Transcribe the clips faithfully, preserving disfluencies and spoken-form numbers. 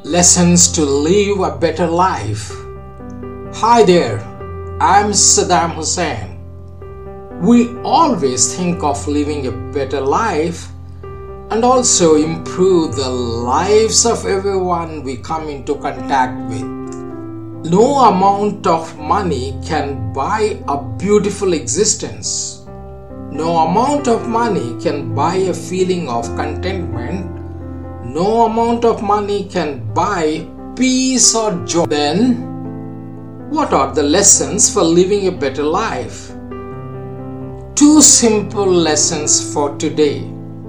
Lessons to live a better life. Hi there, I'm Saddam Hussein. We always think of living a better life and also improve the lives of everyone we come into contact with. No amount of money can buy a beautiful existence. No amount of money can buy a feeling of contentment. No amount of money can buy peace or joy. Then, what are the lessons for living a better life? Two simple lessons for today.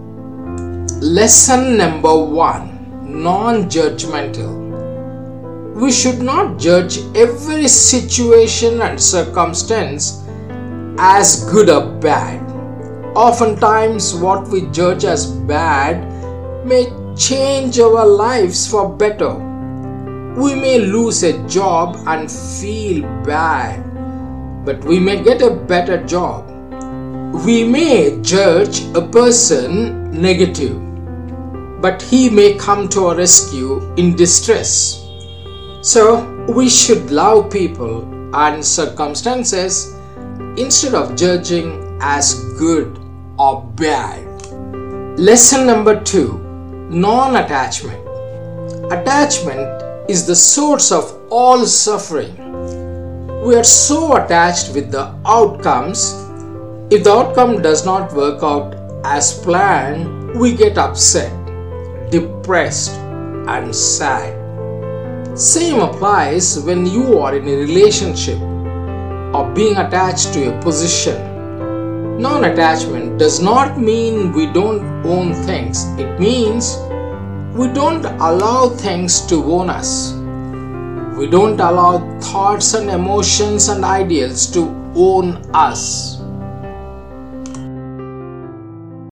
Lesson number one, non-judgmental. We should not judge every situation and circumstance as good or bad. Oftentimes, what we judge as bad may change our lives for better. We may lose a job and feel bad, but we may get a better job. We may judge a person negative, but he may come to our rescue in distress. So, we should love people and circumstances instead of judging as good or bad. Lesson number two, non-attachment. Attachment is the source of all suffering. We are so attached with the outcomes. If the outcome does not work out as planned, we get upset, depressed, and sad. Same applies when you are in a relationship or being attached to a position. Non-attachment does not mean we don't own things. It means we don't allow things to own us. We don't allow thoughts and emotions and ideals to own us.